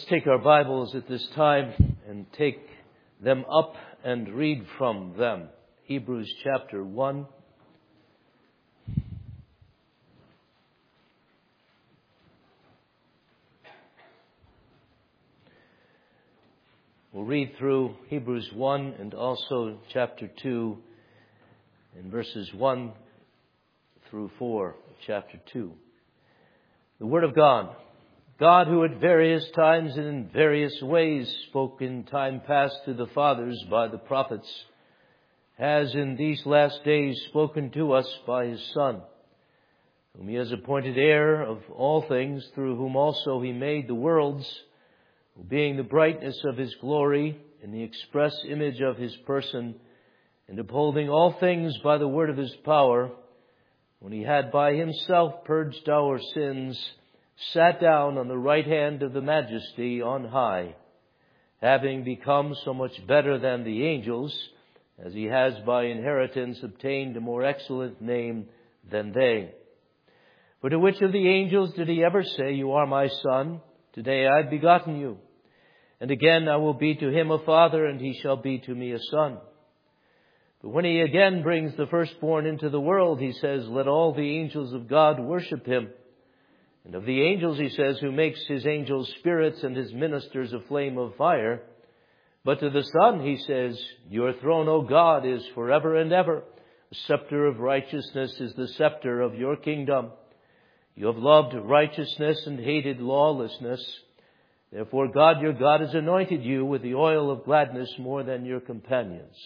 Let's take our Bibles at this time and take them up and read from them. Hebrews chapter 1. We'll read through Hebrews 1 and also chapter 2 and verses 1 through 4 of chapter 2. The Word of God. God, who at various times and in various ways spoke in time past to the fathers by the prophets, has in these last days spoken to us by His Son, whom He has appointed heir of all things, through whom also He made the worlds, who being the brightness of His glory and the express image of His person, and upholding all things by the word of His power, when He had by Himself purged our sins, sat down on the right hand of the Majesty on high, having become so much better than the angels, as He has by inheritance obtained a more excellent name than they. For to which of the angels did He ever say, "You are my Son, today I have begotten you"? And again, "I will be to him a father, and he shall be to me a son"? But when He again brings the firstborn into the world, He says, "Let all the angels of God worship Him." And of the angels, He says, "Who makes His angels spirits and His ministers a flame of fire." But to the Son, He says, "Your throne, O God, is forever and ever. The scepter of righteousness is the scepter of your kingdom. You have loved righteousness and hated lawlessness. Therefore God, your God, has anointed you with the oil of gladness more than your companions.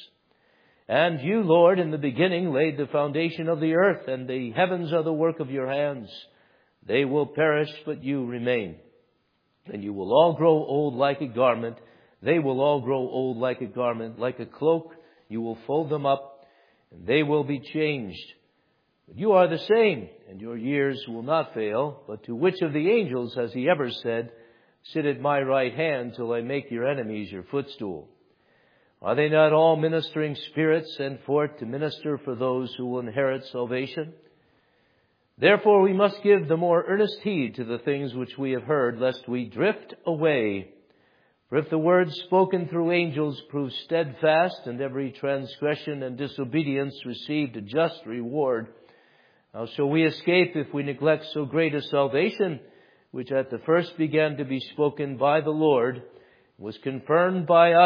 And you, Lord, in the beginning laid the foundation of the earth, and the heavens are the work of your hands. They will perish, but you remain. And you will all grow old like a garment. They will all grow old like a garment. Like a cloak, you will fold them up, and they will be changed. But you are the same, and your years will not fail. But to which of the angels has He ever said, "Sit at my right hand till I make your enemies your footstool"? Are they not all ministering spirits sent forth to minister for those who will inherit salvation? Therefore we must give the more earnest heed to the things which we have heard, lest we drift away. For if the words spoken through angels prove steadfast, and every transgression and disobedience received a just reward, how shall we escape if we neglect so great a salvation, which at the first began to be spoken by the Lord, was confirmed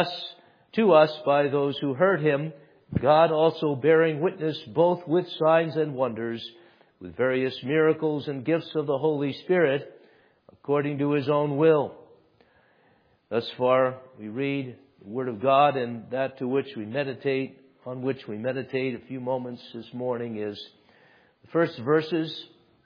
to us by those who heard Him, God also bearing witness both with signs and wonders, with various miracles and gifts of the Holy Spirit, according to His own will. Thus far, we read the Word of God, and that on which we meditate a few moments this morning is the first verses,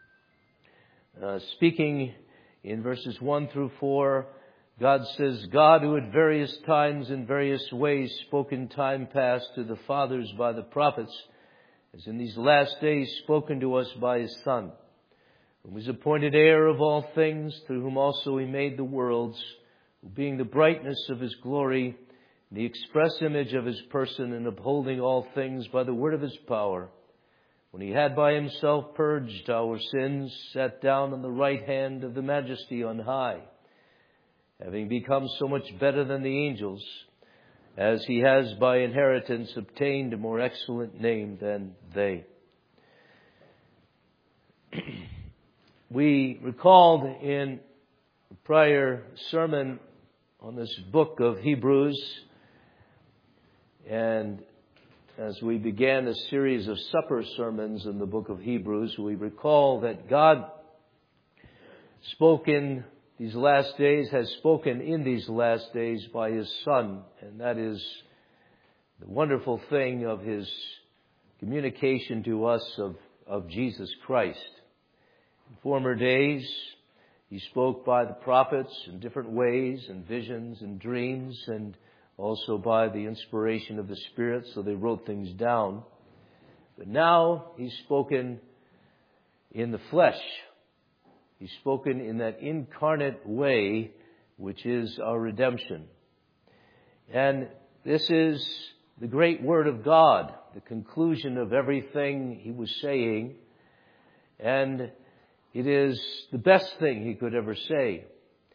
speaking in verses 1 through 4. God says, God, who at various times and various ways spoke in time past to the fathers by the prophets, has in these last days spoken to us by His Son, whom was appointed heir of all things, through whom also He made the worlds, who being the brightness of His glory, the express image of His person, and upholding all things by the word of His power, when He had by Himself purged our sins, sat down on the right hand of the Majesty on high, having become so much better than the angels, as He has by inheritance obtained a more excellent name than they. We recalled in a prior sermon on this book of Hebrews, and as we began a series of supper sermons in the book of Hebrews, we recall that God spoke in these last days, has spoken in these last days by His Son, and that is the wonderful thing of His communication to us of Jesus Christ. In former days, He spoke by the prophets in different ways, and visions and dreams, and also by the inspiration of the Spirit, so they wrote things down. But now He's spoken in the flesh. He's spoken in that incarnate way, which is our redemption. And this is the great Word of God, the conclusion of everything He was saying. And it is the best thing He could ever say.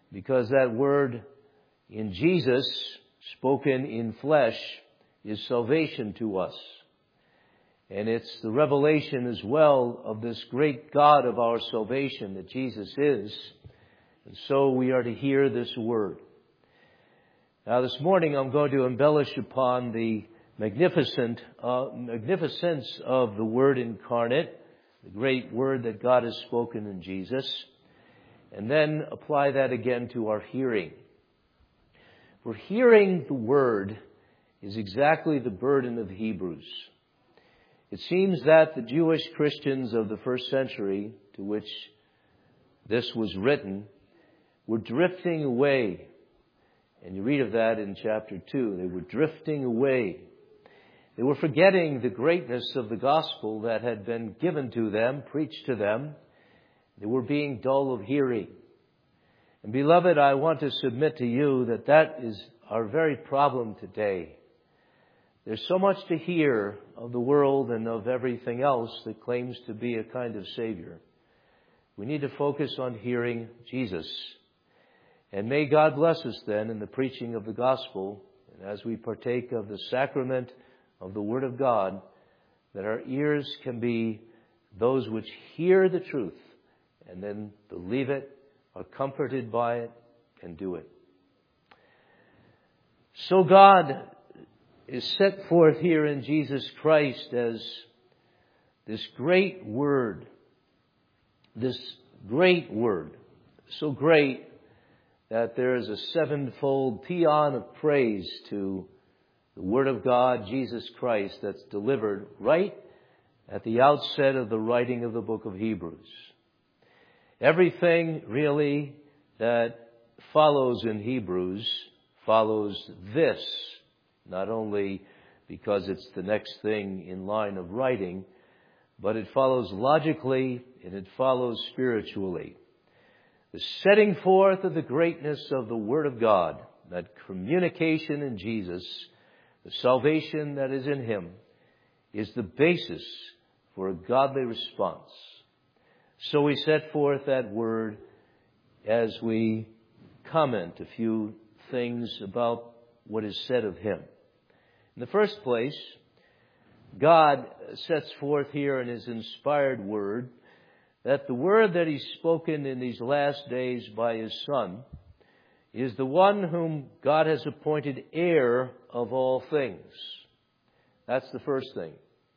because that word in Jesus, spoken in flesh, is salvation to us. And it's the revelation as well of this great God of our salvation that Jesus is. And so we are to hear this word. Now this morning I'm going to embellish upon the magnificence of the Word incarnate, the great Word that God has spoken in Jesus, and then apply that again to our hearing. For hearing the Word is exactly the burden of Hebrews. It seems that the Jewish Christians of the first century, to which this was written, were drifting away. And you read of that in chapter 2. They were drifting away. They were forgetting the greatness of the gospel that had been given to them, preached to them. They were being dull of hearing. And beloved, I want to submit to you that that is our very problem today. There's so much to hear of the world and of everything else that claims to be a kind of Savior. We need to focus on hearing Jesus. And may God bless us then in the preaching of the gospel, and as we partake of the sacrament of the Word of God, that our ears can be those which hear the truth and then believe it, are comforted by it, and do it. So God is set forth here in Jesus Christ as this great Word, so great that there is a sevenfold paean of praise to the Word of God, Jesus Christ, that's delivered right at the outset of the writing of the book of Hebrews. Everything really that follows in Hebrews follows this, not only because it's the next thing in line of writing, but it follows logically and it follows spiritually. The setting forth of the greatness of the Word of God, that communication in Jesus, the salvation that is in Him, is the basis for a godly response. So we set forth that word as we comment a few things about what is said of Him. In the first place, God sets forth here in His inspired Word that the Word that He's spoken in these last days by His Son is the one whom God has appointed heir of all things. That's the first thing.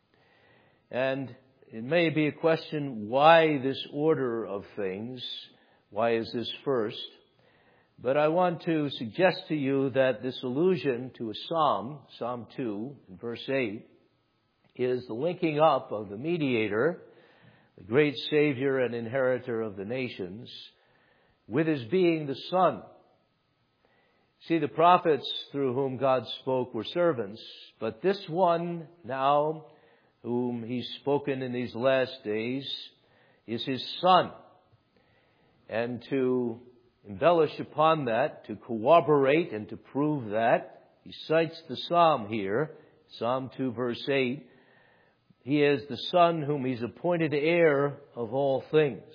And it may be a question, why this order of things? Why is this first? But I want to suggest to you that this allusion to a psalm, Psalm 2, verse 8, is the linking up of the mediator, the great Savior and inheritor of the nations, with His being the Son. See, the prophets through whom God spoke were servants, but this one now, whom He's spoken in these last days, is His Son. And to embellish upon that, to corroborate and to prove that, He cites the Psalm here, Psalm 2 verse 8. He is the Son whom He's appointed heir of all things.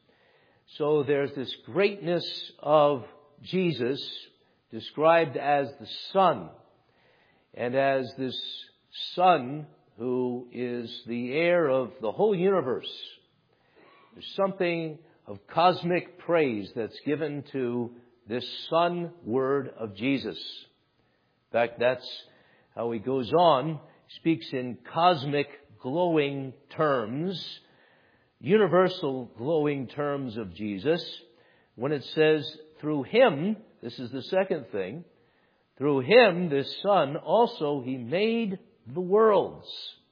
So there's this greatness of Jesus described as the Son, and as this Son who is the heir of the whole universe. There's something of cosmic praise that's given to this Son word of Jesus. In fact, that's how He goes on. He speaks in cosmic glowing terms, universal glowing terms of Jesus. When it says, through Him, this is the second thing, through Him, this Son, also He made the worlds.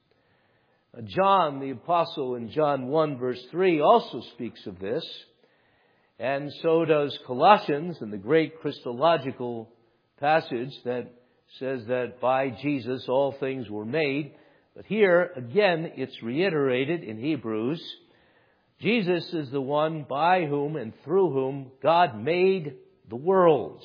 John the Apostle in John 1 verse 3 also speaks of this. And so does Colossians in the great Christological passage that says that by Jesus all things were made. But here, again, it's reiterated in Hebrews. Jesus is the one by whom and through whom God made the worlds.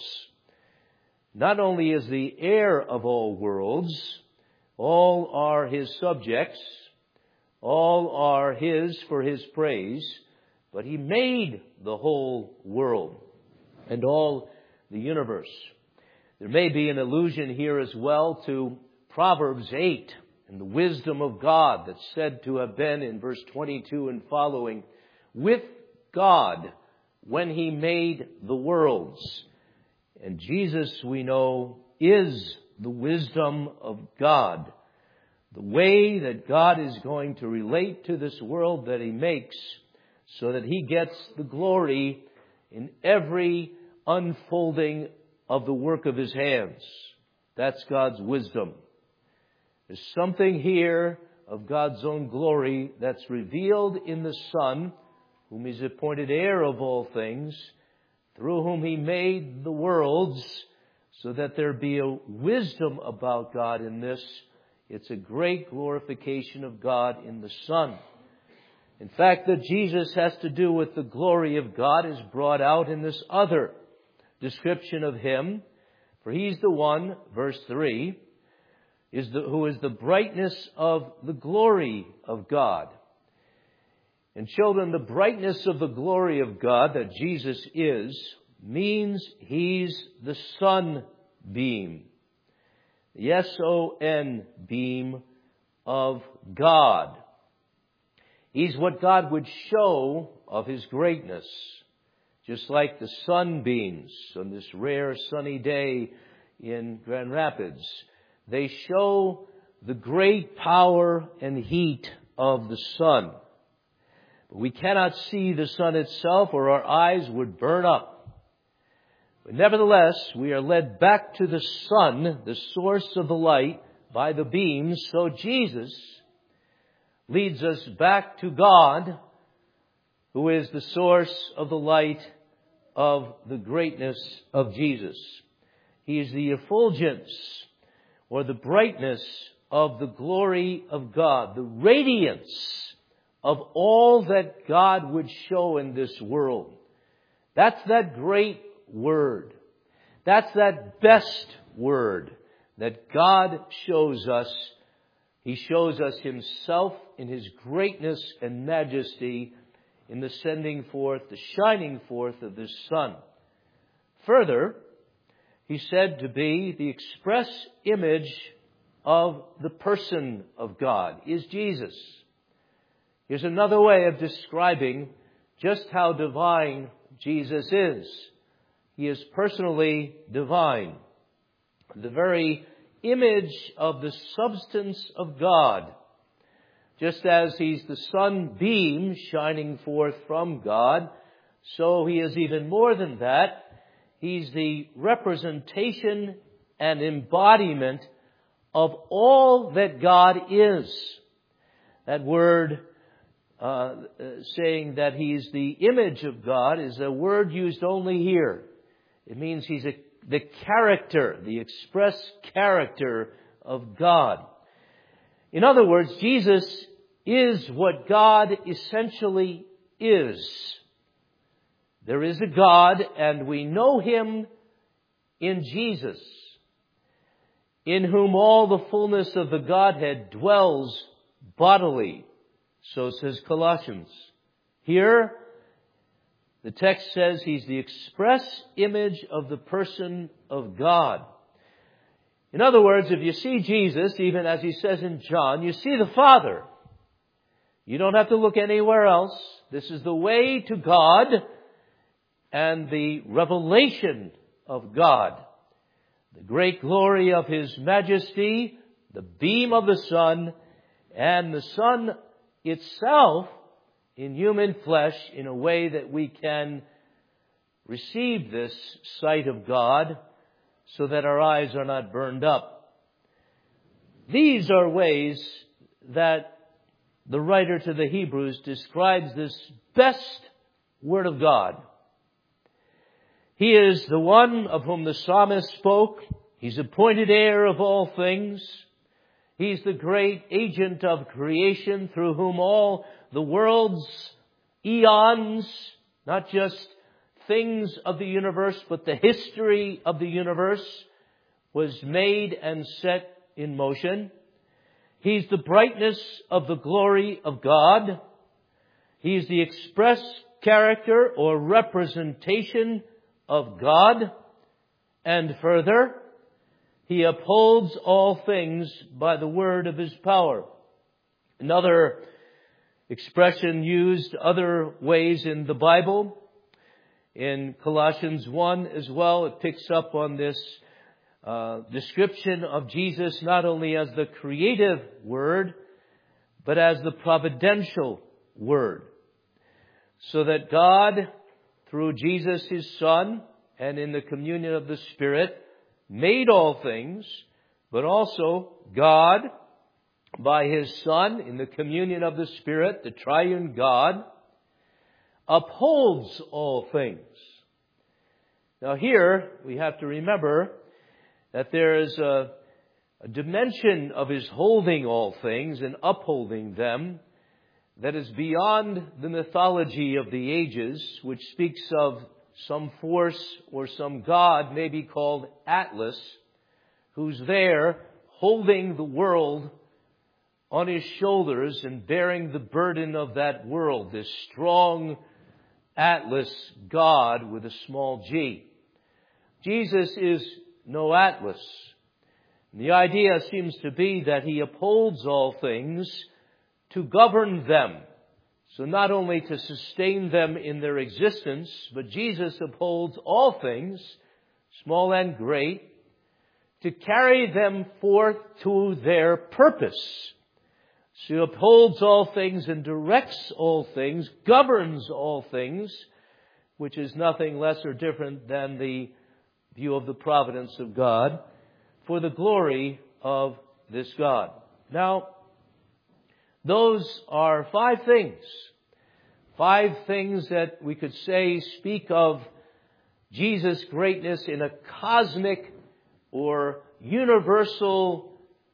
Not only is the heir of all worlds, all are His subjects, all are His for His praise, but He made the whole world. and all the universe. There may be an allusion here as well to Proverbs 8 and the wisdom of God that's said to have been in verse 22 and following, with God when He made the worlds. And Jesus, we know, is the wisdom of God. The way that God is going to relate to this world that He makes so that He gets the glory in every unfolding of the work of His hands. That's God's wisdom. There's something here of God's own glory that's revealed in the Son, whom He's appointed heir of all things, through whom He made the worlds, so that there be a wisdom about God in this. It's a great glorification of God in the Son. In fact, that Jesus has to do with the glory of God is brought out in this other description of Him. For He's the one, verse 3, who is the brightness of the glory of God. And children, the brightness of the glory of God that Jesus is means He's the sunbeam. The S-O-N beam of God. He's what God would show of His greatness. Just like the sunbeams on this rare sunny day in Grand Rapids. They show the great power and heat of the sun. But we cannot see the sun itself or our eyes would burn up. But nevertheless, we are led back to the sun, the source of the light, by the beams. So Jesus leads us back to God, who is the source of the light of the greatness of Jesus. He is the effulgence or the brightness of the glory of God, the radiance of all that God would show in this world. That's that great word. That's that best word that God shows us. He shows us Himself in His greatness and majesty in the sending forth, the shining forth of this sun. Further, He's said to be the express image of the person of God, is Jesus. Here's another way of describing just how divine Jesus is. He is personally divine. The very image of the substance of God. Just as He's the sunbeam shining forth from God, so He is even more than that. He's the representation and embodiment of all that God is. That word saying that He's the image of God is a word used only here. It means He's the character, the express character of God. In other words, Jesus is what God essentially is. There is a God, and we know Him in Jesus, in whom all the fullness of the Godhead dwells bodily. So says Colossians. Here, the text says He's the express image of the person of God. In other words, if you see Jesus, even as He says in John, you see the Father. You don't have to look anywhere else. This is the way to God and the revelation of God. The great glory of His majesty, the beam of the sun, and the sun itself in human flesh in a way that we can receive this sight of God so that our eyes are not burned up. These are ways that the writer to the Hebrews describes this best Word of God. He is the one of whom the psalmist spoke. He's appointed heir of all things. He's the great agent of creation through whom all the world's eons, not just things of the universe, but the history of the universe was made and set in motion. He's the brightness of the glory of God. He's the express character or representation of God. And further, He upholds all things by the word of His power. Another expression used other ways in the Bible, in Colossians 1 as well, it picks up on this description of Jesus not only as the creative word, but as the providential word. So that God, through Jesus His Son, and in the communion of the Spirit, made all things, but also God, by His Son, in the communion of the Spirit, the triune God, upholds all things. Now here, we have to remember that there is a dimension of His holding all things and upholding them that is beyond the mythology of the ages, which speaks of some force or some god, maybe called Atlas, who's there holding the world on His shoulders and bearing the burden of that world, this strong Atlas God with a small g. Jesus is no Atlas. And the idea seems to be that He upholds all things to govern them. So not only to sustain them in their existence, but Jesus upholds all things, small and great, to carry them forth to their purpose. So He upholds all things and directs all things, governs all things, which is nothing less or different than the view of the providence of God, for the glory of this God. Now, those are 5 things. 5 things that we could say speak of Jesus' greatness in a cosmic or universal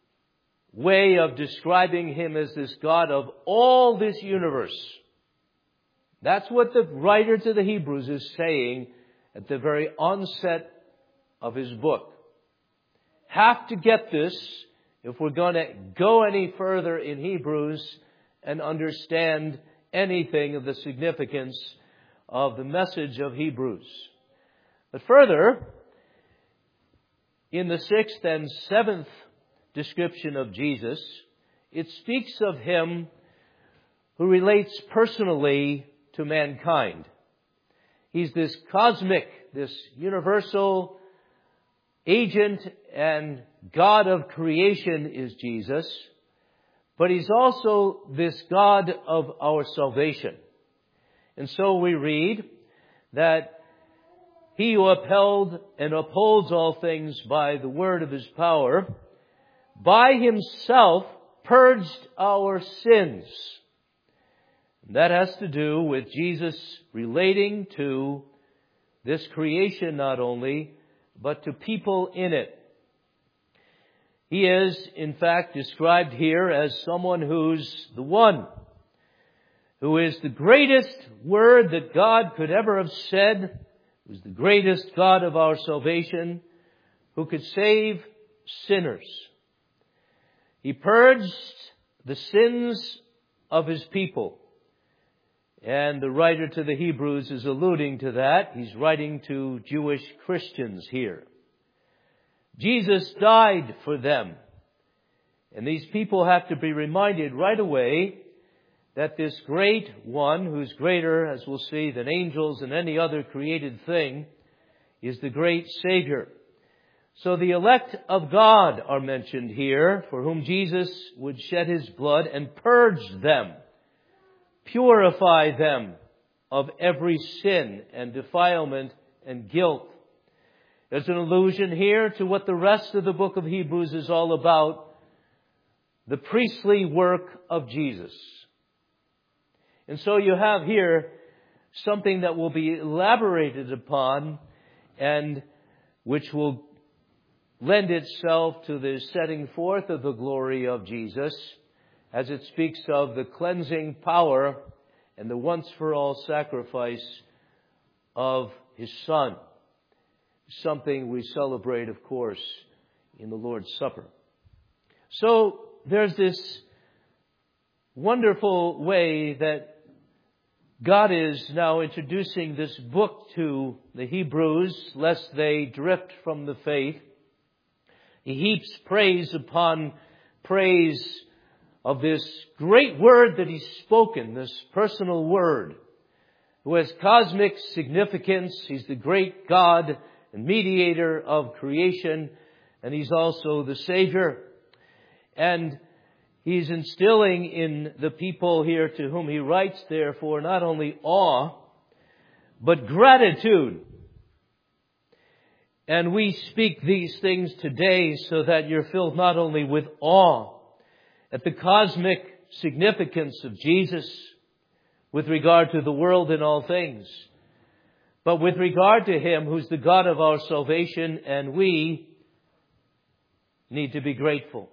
way of describing Him as this God of all this universe. That's what the writer to the Hebrews is saying at the very onset of his book. Have to get this if we're going to go any further in Hebrews and understand anything of the significance of the message of Hebrews. But further, in the 6th and 7th description of Jesus, it speaks of Him who relates personally to mankind. He's this cosmic, this universal agent and God of creation is Jesus, but He's also this God of our salvation. And so we read that He who upheld and upholds all things by the word of His power, by Himself purged our sins. And that has to do with Jesus relating to this creation not only, but to people in it. He is, in fact, described here as someone who's the one who is the greatest word that God could ever have said, who's the greatest God of our salvation, who could save sinners. He purged the sins of His people. And the writer to the Hebrews is alluding to that. He's writing to Jewish Christians here. Jesus died for them. And these people have to be reminded right away that this great one, who's greater, as we'll see, than angels and any other created thing, is the great Savior. So the elect of God are mentioned here, for whom Jesus would shed His blood and purge them, purify them of every sin and defilement and guilt. There's an allusion here to what the rest of the book of Hebrews is all about, the priestly work of Jesus. And so you have here something that will be elaborated upon and which will lend itself to the setting forth of the glory of Jesus as it speaks of the cleansing power and the once-for-all sacrifice of His Son. Something we celebrate, of course, in the Lord's Supper. So there's this wonderful way that God is now introducing this book to the Hebrews, lest they drift from the faith. He heaps praise upon praise of this great word that He's spoken, this personal word, who has cosmic significance. He's the great God and mediator of creation, and He's also the Savior. And He's instilling in the people here to whom He writes, therefore, not only awe, but gratitude. And we speak these things today so that you're filled not only with awe at the cosmic significance of Jesus with regard to the world and all things, but with regard to Him who's the God of our salvation, and we need to be grateful.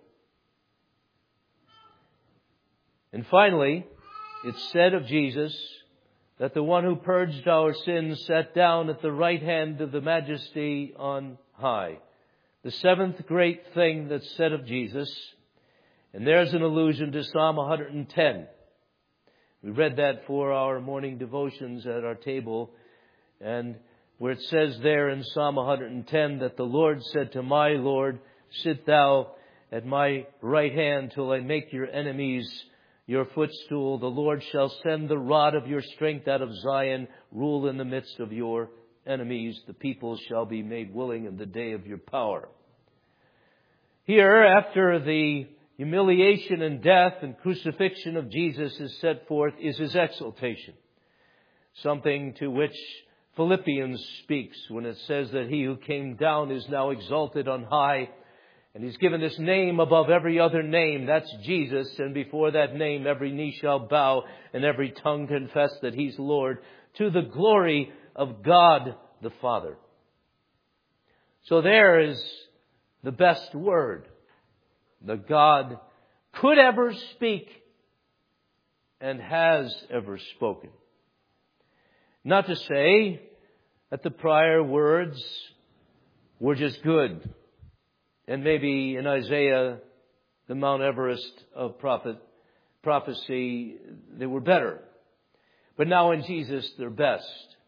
And finally, it's said of Jesus that the one who purged our sins sat down at the right hand of the Majesty on high. The seventh great thing that's said of Jesus, and there's an allusion to Psalm 110. We read that for our morning devotions at our table, and where it says there in Psalm 110 that the Lord said to my Lord, sit thou at my right hand till I make your enemies your footstool. The Lord shall send the rod of your strength out of Zion, rule in the midst of your enemies. The people shall be made willing in the day of your power. Here, after the humiliation and death and crucifixion of Jesus is set forth, is His exaltation. Something to which Philippians speaks when it says that He who came down is now exalted on high. And He's given this name above every other name. That's Jesus. And before that name, every knee shall bow and every tongue confess that He's Lord, to the glory of God the Father. So there is the best word that God could ever speak and has ever spoken. Not to say that the prior words were just good. And maybe in Isaiah, the Mount Everest of prophecy, they were better. But now in Jesus, they're best.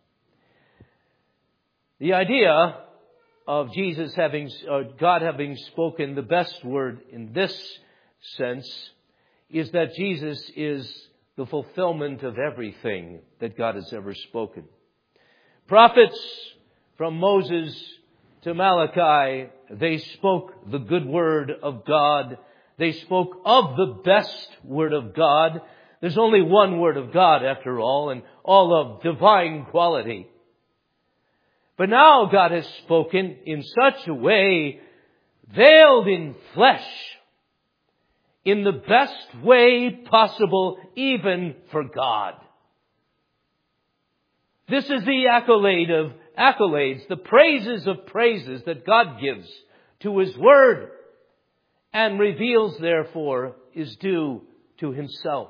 The idea of Jesus God having spoken the best word in this sense is that Jesus is the fulfillment of everything that God has ever spoken. Prophets from Moses to Malachi, they spoke the good word of God. They spoke of the best word of God. There's only one word of God after all, and all of divine quality. But now God has spoken in such a way, veiled in flesh, in the best way possible, even for God. This is the accolades, the praises of praises that God gives to His Word and reveals, therefore, is due to Himself.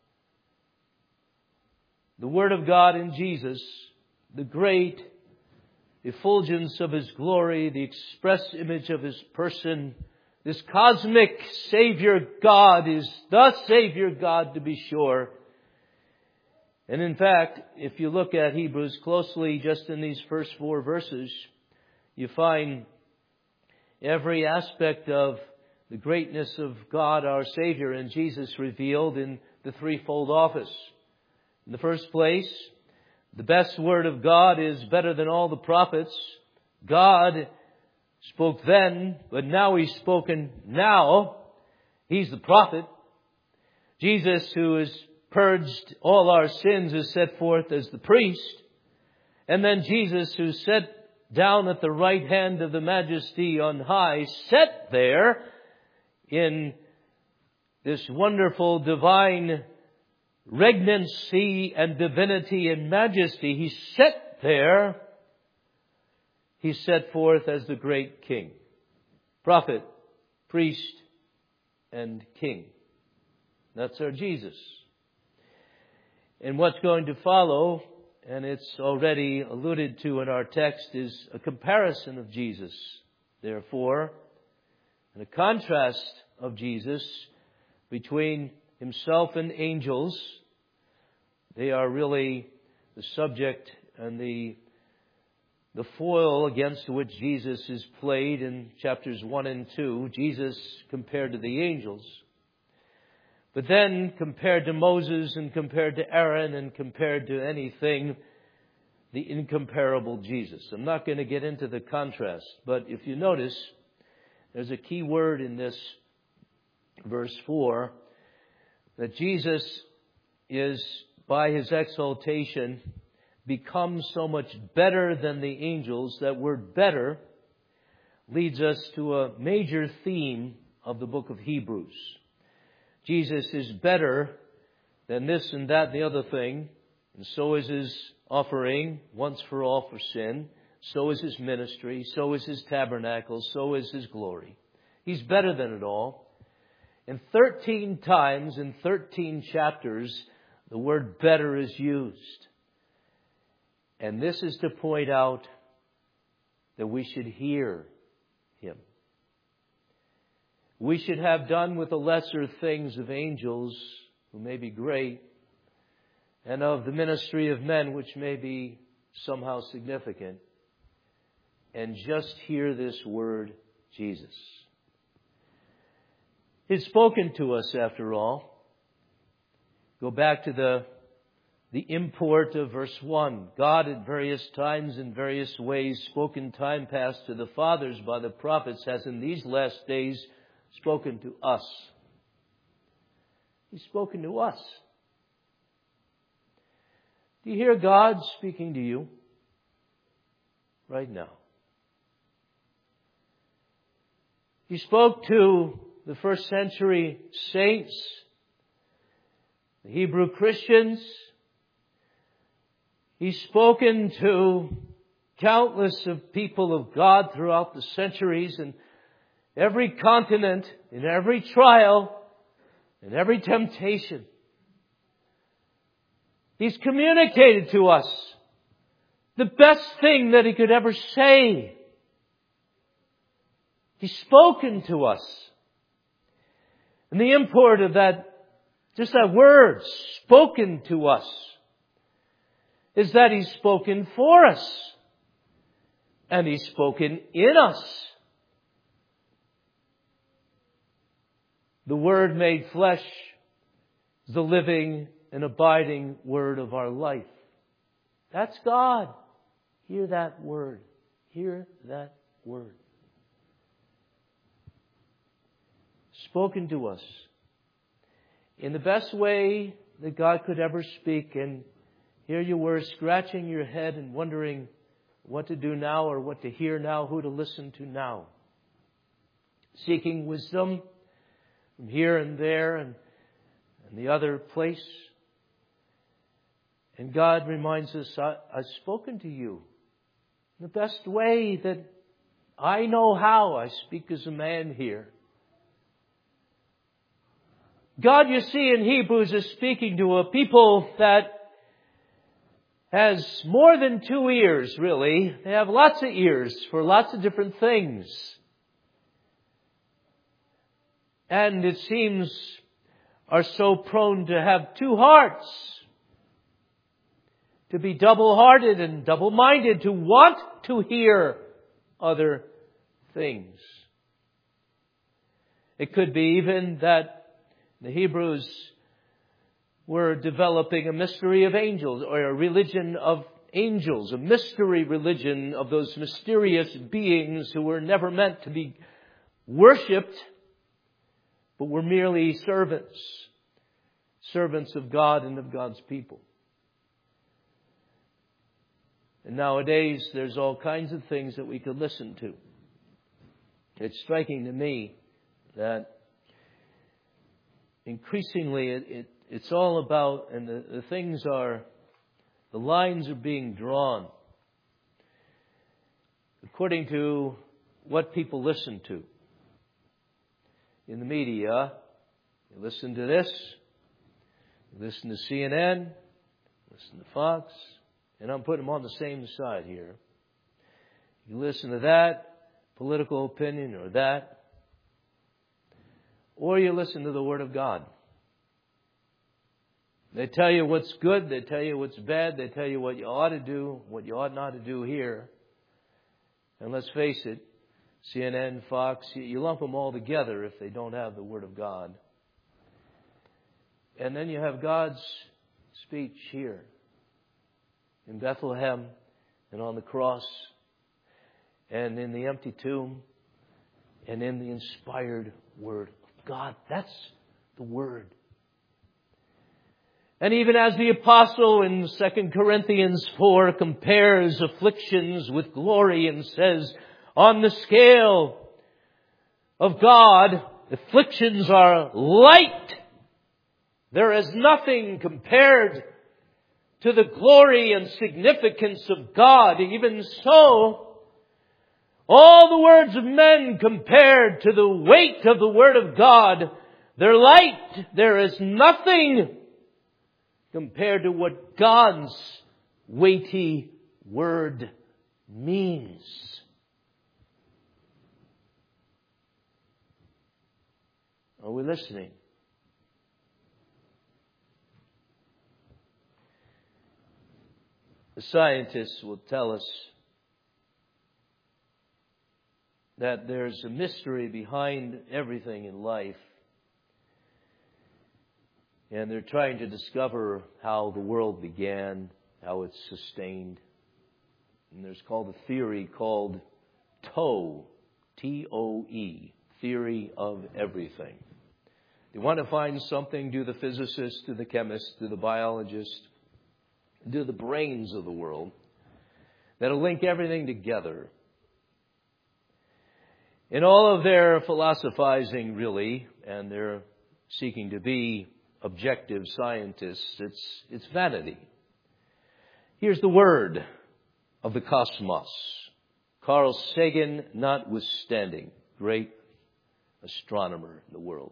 The Word of God in Jesus, the great effulgence of His glory, the express image of His person, this cosmic Savior God is the Savior God, to be sure. And in fact, if you look at Hebrews closely, just in these first 4 verses, you find every aspect of the greatness of God, our Savior, and Jesus revealed in the threefold office. In the first place, the best word of God is better than all the prophets. God spoke then, but now He's spoken now. He's the prophet. Jesus, who is purged all our sins, is set forth as the priest. And then Jesus, who sat down at the right hand of the Majesty on high, sat there in this wonderful divine regnancy and divinity and majesty. He sat there. He's set forth as the great King, prophet, priest, and King. That's our Jesus. And what's going to follow, and it's already alluded to in our text, is a comparison of Jesus, therefore, and a contrast of Jesus between Himself and angels. They are really the subject and the foil against which Jesus is played in chapters 1 and 2. Jesus compared to the angels. But then compared to Moses and compared to Aaron and compared to anything, the incomparable Jesus. I'm not going to get into the contrast, but if you notice, there's a key word in this verse 4, that Jesus is, by His exaltation, become so much better than the angels. That word better leads us to a major theme of the book of Hebrews. Jesus is better than this and that and the other thing, and so is His offering once for all for sin, so is His ministry, so is His tabernacle, so is His glory. He's better than it all. And 13 times in 13 chapters, the word better is used. And this is to point out that we should hear Him. We should have done with the lesser things of angels, who may be great, and of the ministry of men, which may be somehow significant, and just hear this word, Jesus. It's spoken to us, after all. Go back to the import of verse 1. God at various times in various ways spoke in time past to the fathers by the prophets, has in these last days spoken to us. He's spoken to us. Do you hear God speaking to you right now? He spoke to the first century saints, the Hebrew Christians. He's spoken to countless of people of God throughout the centuries, and every continent, in every trial, in every temptation. He's communicated to us the best thing that He could ever say. He's spoken to us. And the import of that, just that word, spoken to us, is that He's spoken for us. And He's spoken in us. The Word made flesh is the living and abiding Word of our life. That's God. Hear that word. Hear that word. Spoken to us in the best way that God could ever speak. And here you were scratching your head and wondering what to do now, or what to hear now, who to listen to now. Seeking wisdom from here and there and the other place. And God reminds us, I've spoken to you in the best way that I know how. I speak as a man here. God, you see, in Hebrews is speaking to a people that has more than 2 ears, really. They have lots of ears for lots of different things. And it seems are so prone to have 2 hearts. To be double-hearted and double-minded, to want to hear other things. It could be even that the Hebrews were developing a mystery of angels, or a religion of angels, a mystery religion of those mysterious beings who were never meant to be worshipped, but were merely servants of God and of God's people. And nowadays, there's all kinds of things that we could listen to. It's striking to me that increasingly it's all about, and the things are, the lines are being drawn according to what people listen to. In the media, you listen to this, you listen to CNN, listen to Fox, and I'm putting them on the same side here. You listen to that political opinion or that, or you listen to the Word of God. They tell you what's good. They tell you what's bad. They tell you what you ought to do, what you ought not to do here. And let's face it, CNN, Fox, you lump them all together if they don't have the Word of God. And then you have God's speech here in Bethlehem and on the cross and in the empty tomb and in the inspired Word of God. That's the Word. And even as the apostle in 2 Corinthians 4 compares afflictions with glory and says, on the scale of God, afflictions are light. There is nothing compared to the glory and significance of God. Even so, all the words of men compared to the weight of the Word of God, they're light. There is nothing compared to what God's weighty Word means. Are we listening? The scientists will tell us that there's a mystery behind everything in life. And they're trying to discover how the world began, how it's sustained. And there's a theory called TOE, T-O-E, theory of everything. They want to find something, do the physicist, do the chemist, do the biologist, do the brains of the world, that'll link everything together. In all of their philosophizing, really, and they're seeking to be objective scientists, it's vanity. Here's the word of the cosmos. Carl Sagan notwithstanding, great astronomer in the world.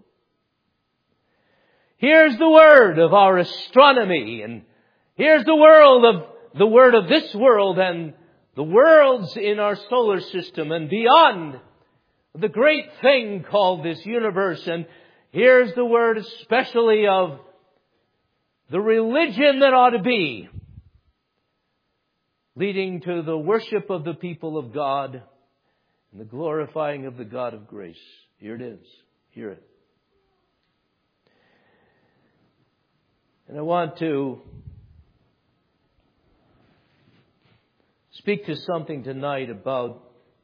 Here's the word of our astronomy, and here's the word of this world and the worlds in our solar system and beyond the great thing called this universe. And here's the word especially of the religion that ought to be, leading to the worship of the people of God and the glorifying of the God of grace. Here it is. Hear it. And I want to speak to something tonight about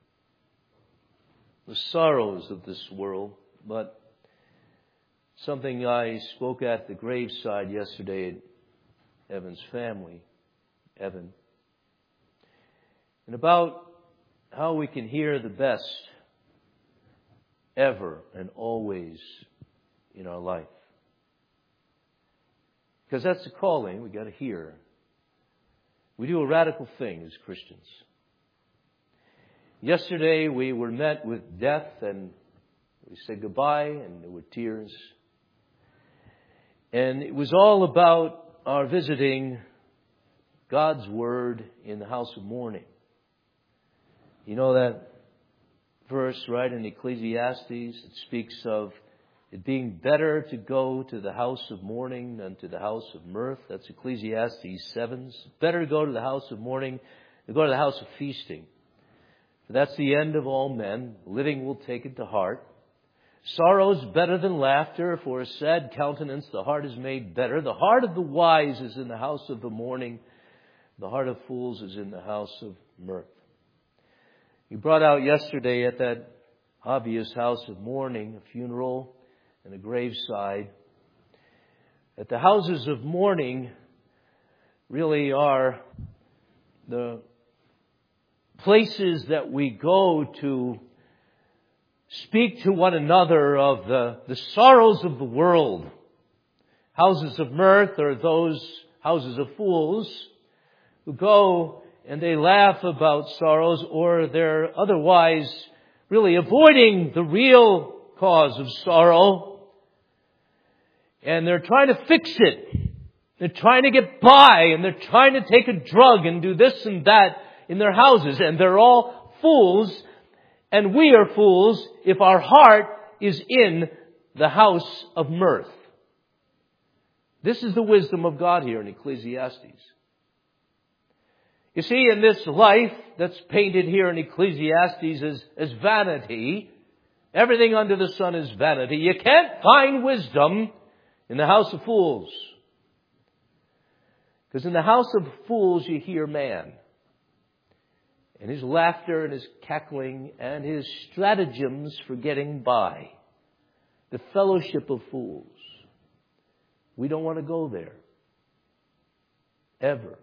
the sorrows of this world, but something I spoke at the graveside yesterday at Evan's family, Evan, and about how we can hear the best ever and always in our life. Because that's the calling we got to hear. We do a radical thing as Christians. Yesterday we were met with death and we said goodbye and there were tears. And it was all about our visiting God's Word in the house of mourning. You know that verse, right, in Ecclesiastes? It speaks of it being better to go to the house of mourning than to the house of mirth. That's Ecclesiastes 7. Better to go to the house of mourning than go to the house of feasting. For that's the end of all men. Living will take it to heart. Sorrow's better than laughter, for a sad countenance the heart is made better. The heart of the wise is in the house of the mourning. The heart of fools is in the house of mirth. You brought out yesterday at that obvious house of mourning, a funeral and a graveside. That the houses of mourning really are the places that we go to speak to one another of the sorrows of the world. Houses of mirth are those houses of fools who go and they laugh about sorrows, or they're otherwise really avoiding the real cause of sorrow. And they're trying to fix it. They're trying to get by, and they're trying to take a drug and do this and that in their houses. And they're all fools, and we are fools if our heart is in the house of mirth. This is the wisdom of God here in Ecclesiastes. You see, in this life that's painted here in Ecclesiastes as vanity, everything under the sun is vanity. You can't find wisdom in the house of fools. Because in the house of fools you hear man. And his laughter and his cackling and his stratagems for getting by. The fellowship of fools. We don't want to go there. Ever.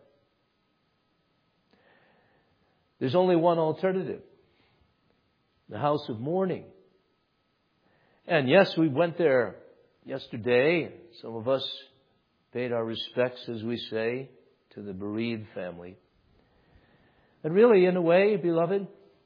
There's only one alternative. The house of mourning. And yes, we went there yesterday. Some of us paid our respects, as we say, to the bereaved family. And really, in a way, beloved,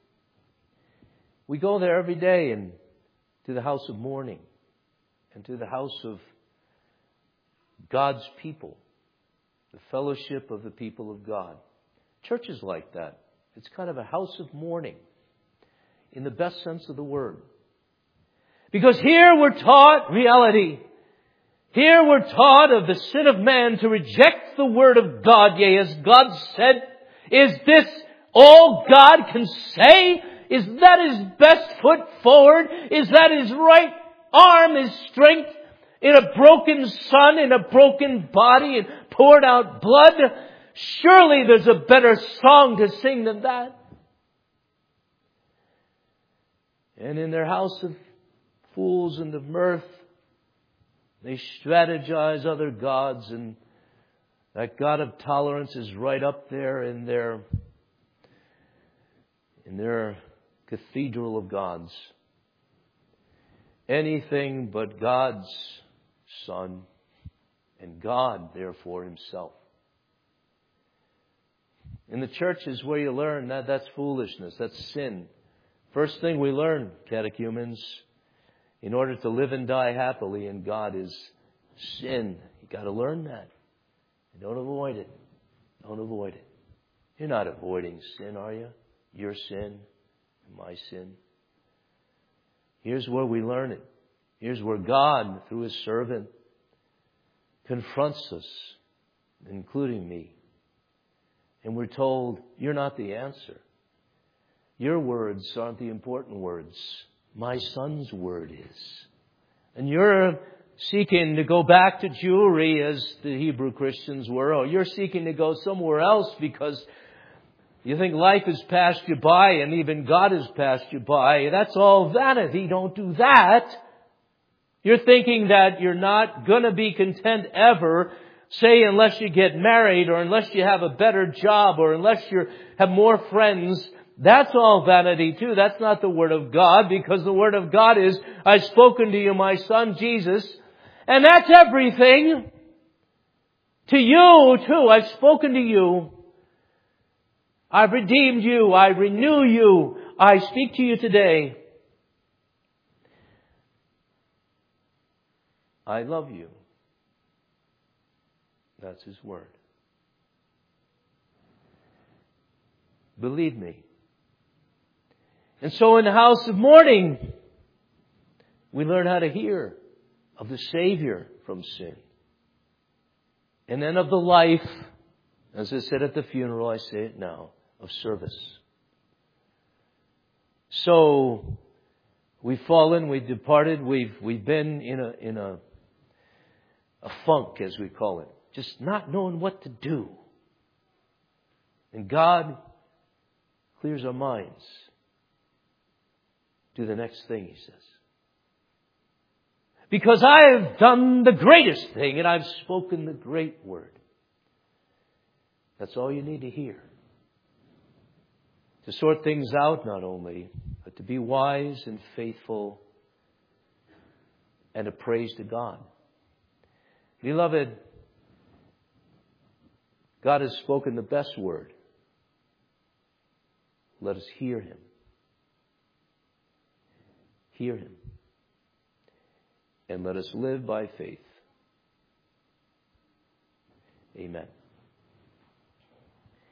we go there every day and to the house of mourning and to the house of God's people, the fellowship of the people of God. Church is like that. It's kind of a house of mourning in the best sense of the word. Because here we're taught reality. Here we're taught of the sin of man to reject the word of God. Yea, as God said, is this all God can say? Is that his best foot forward? Is that his right arm, his strength in a broken son, in a broken body, and poured out blood? Surely there's a better song to sing than that. And in their house of fools and of mirth, they strategize other gods, and that God of tolerance is right up there in their cathedral of gods. Anything but God's Son, and God, therefore, himself. In the church is where you learn that that's foolishness, that's sin. First thing we learn, catechumens, in order to live and die happily in God is sin. You got to learn that. Don't avoid it. Don't avoid it. You're not avoiding sin, are you? Your sin and my sin. Here's where we learn it. Here's where God, through his servant, confronts us, including me. And we're told, you're not the answer. Your words aren't the important words. My Son's word is. And you're seeking to go back to Jewry as the Hebrew Christians were, or you're seeking to go somewhere else because you think life has passed you by and even God has passed you by. That's all vanity. Don't do that. You're thinking that you're not going to be content ever, say unless you get married or unless you have a better job or unless you have more friends. That's all vanity too. That's not the Word of God, because the Word of God is, I've spoken to you, my Son, Jesus. And that's everything. To you too. I've spoken to you. I've redeemed you. I renew you. I speak to you today. I love you. That's His Word. Believe me. And so in the house of mourning, we learn how to hear of the Savior from sin. And then of the life, as I said at the funeral, I say it now, of service. So we've fallen, we've departed, we've been in a funk, as we call it, just not knowing what to do. And God clears our minds. Do the next thing, He says. Because I have done the greatest thing and I've spoken the great word. That's all you need to hear. To sort things out not only, but to be wise and faithful and a praise to God. Beloved, God has spoken the best word. Let us hear Him. Hear Him. And let us live by faith. Amen.